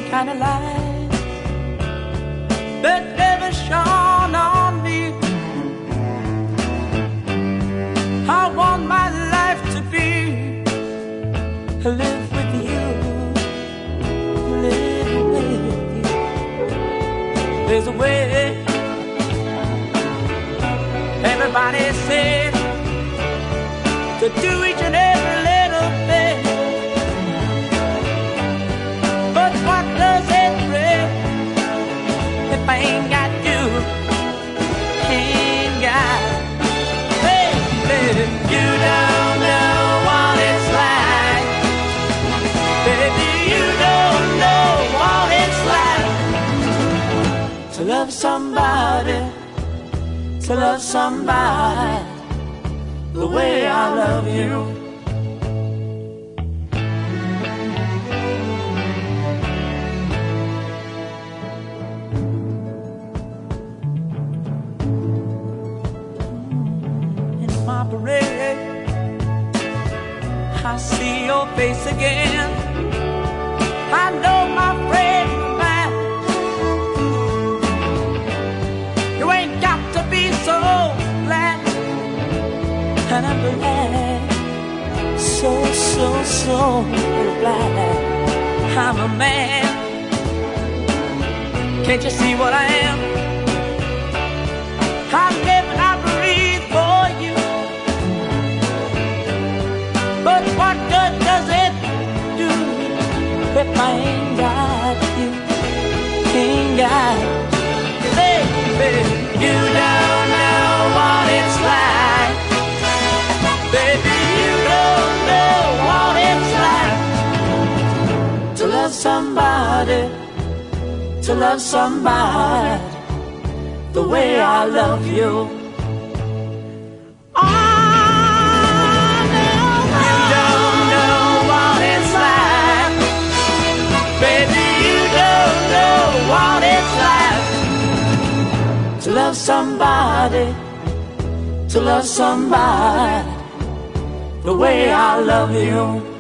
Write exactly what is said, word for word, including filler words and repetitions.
kind of light that never shone on me. I want my life to be live with you, live with you. There's a way. Everybody said to do each and every little thing, but what does it bring if I ain't got you? Ain't got, baby, you don't know what it's like. Baby, you don't know what it's like to love somebody, to love somebody the way I love you. In my parade, I see your face again. I know my friend man, you ain't got to be so glad. And I'm glad, so, so, so glad I'm a man. Can't you see what I am? I live and I breathe for you. But what good does it do if I ain't got you? Ain't got you, baby. You don't know what it's like. Baby, you don't know what it's like to love somebody, to love somebody the way I love you. Oh, no, you don't know what it's like. Baby, you don't know what it's like to love somebody, to love somebody the way I love you.